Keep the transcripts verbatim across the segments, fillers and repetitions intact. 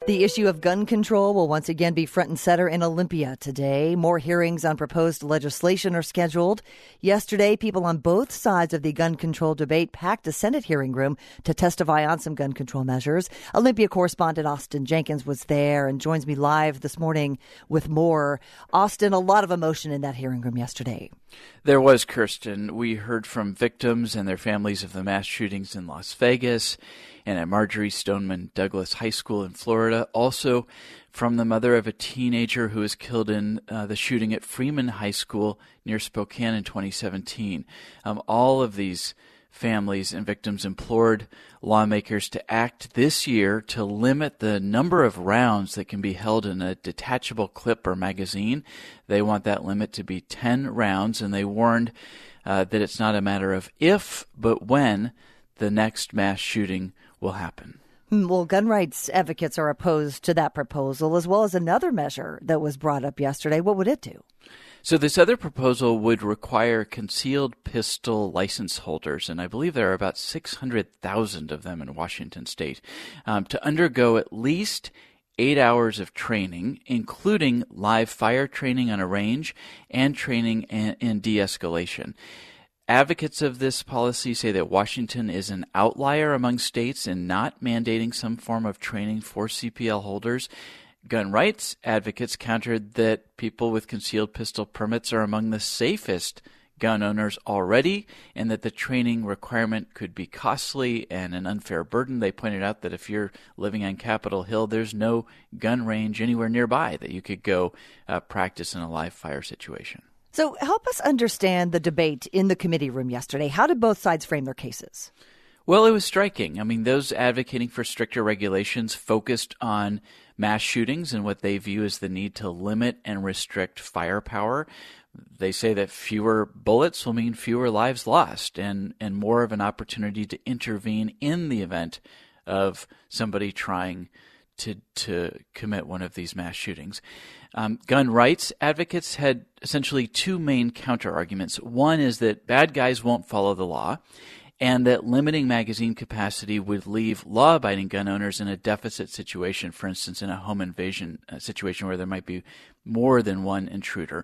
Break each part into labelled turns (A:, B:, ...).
A: The issue of gun control will once again be front and center in Olympia today. More hearings on proposed legislation are scheduled. Yesterday, people on both sides of the gun control debate packed a Senate hearing room to testify on some gun control measures. Olympia correspondent Austin Jenkins was there and joins me live this morning with more. Austin, a lot of emotion in that hearing room yesterday.
B: There was, Kirsten. We heard from victims and their families of the mass shootings in Las Vegas and at Marjory Stoneman Douglas High School in Florida. Also from the mother of a teenager who was killed in uh, the shooting at Freeman High School near Spokane in twenty seventeen. Um, all of these families and victims implored lawmakers to act this year to limit the number of rounds that can be held in a detachable clip or magazine. They want that limit to be ten rounds, and they warned uh, that it's not a matter of if, but when the next mass shooting will happen.
A: Well, gun rights advocates are opposed to that proposal, as well as another measure that was brought up yesterday. What would it do?
B: So this other proposal would require concealed pistol license holders, and I believe there are about six hundred thousand of them in Washington state, um, to undergo at least eight hours of training, including live fire training on a range and training in, in de-escalation. Advocates of this policy say that Washington is an outlier among states in not mandating some form of training for C P L holders. Gun rights advocates countered that people with concealed pistol permits are among the safest gun owners already, and that the training requirement could be costly and an unfair burden. They pointed out that if you're living on Capitol Hill, there's no gun range anywhere nearby that you could go uh, practice in a live fire situation.
A: So help us understand the debate in the committee room yesterday. How did both sides frame their cases?
B: Well, it was striking. I mean, those advocating for stricter regulations focused on mass shootings and what they view as the need to limit and restrict firepower. They say that fewer bullets will mean fewer lives lost and, and more of an opportunity to intervene in the event of somebody trying to to commit one of these mass shootings. Um, gun rights advocates had essentially two main counter-arguments. One is that bad guys won't follow the law, and that limiting magazine capacity would leave law-abiding gun owners in a deficit situation, for instance, in a home invasion situation where there might be more than one intruder.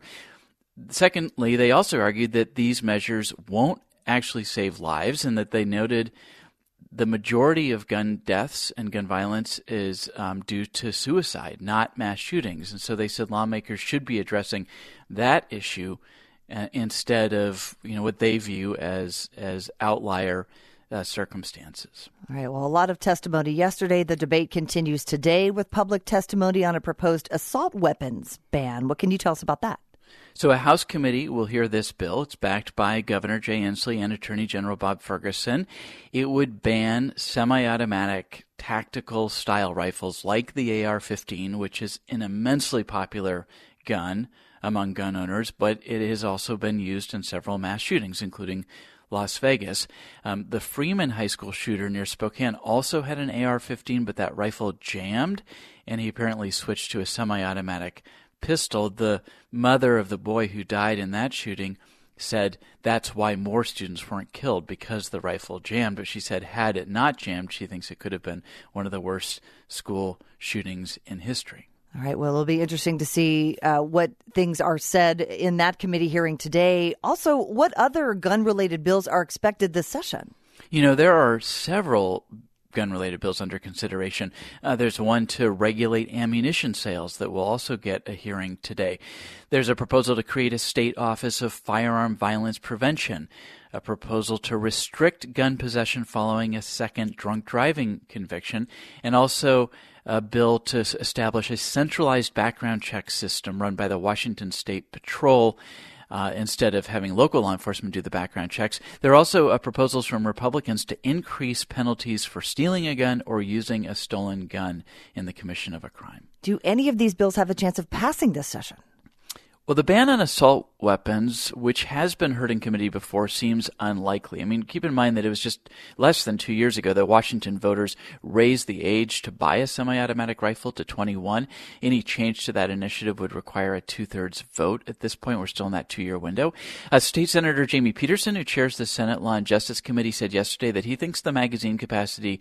B: Secondly, they also argued that these measures won't actually save lives, and that they noted the majority of gun deaths and gun violence is um, due to suicide, not mass shootings. And so they said lawmakers should be addressing that issue Uh, instead of, you know, what they view as as outlier uh, circumstances.
A: All right. Well, a lot of testimony yesterday. The debate continues today with public testimony on a proposed assault weapons ban. What can you tell us about that?
B: So a House committee will hear this bill. It's backed by Governor Jay Inslee and Attorney General Bob Ferguson. It would ban semi-automatic tactical style rifles like the A R fifteen, which is an immensely popular gun among gun owners, but it has also been used in several mass shootings, including Las Vegas. Um, the Freeman High School shooter near Spokane also had an A R fifteen, but that rifle jammed, and he apparently switched to a semi-automatic pistol. The mother of the boy who died in that shooting said that's why more students weren't killed, because the rifle jammed. But she said had it not jammed, she thinks it could have been one of the worst school shootings in history.
A: All right. Well, it'll be interesting to see uh, what things are said in that committee hearing today. Also, what other gun-related bills are expected this session?
B: You know, there are several gun-related bills under consideration. Uh, there's one to regulate ammunition sales that will also get a hearing today. There's a proposal to create a state office of firearm violence prevention, a proposal to restrict gun possession following a second drunk driving conviction, and also a bill to establish a centralized background check system run by the Washington State Patrol uh, instead of having local law enforcement do the background checks. There are also uh, proposals from Republicans to increase penalties for stealing a gun or using a stolen gun in the commission of a crime.
A: Do any of these bills have a chance of passing this session?
B: Well, the ban on assault weapons, which has been heard in committee before, seems unlikely. I mean, keep in mind that it was just less than two years ago that Washington voters raised the age to buy a semi-automatic rifle to twenty-one. Any change to that initiative would require a two-thirds vote. At this point, we're still in that two-year window. Uh, State Senator Jamie Peterson, who chairs the Senate Law and Justice Committee, said yesterday that he thinks the magazine capacity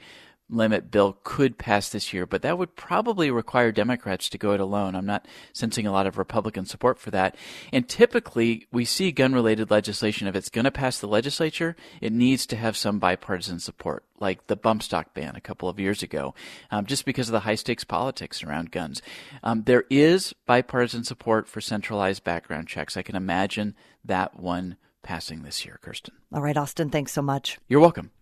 B: limit bill could pass this year, but that would probably require Democrats to go it alone. I'm not sensing a lot of Republican support for that. And typically, we see gun-related legislation, if it's going to pass the legislature, it needs to have some bipartisan support, like the bump stock ban a couple of years ago, um, just because of the high-stakes politics around guns. Um, there is bipartisan support for centralized background checks. I can imagine that one passing this year, Kirsten.
A: All right, Austin, thanks so much.
B: You're welcome.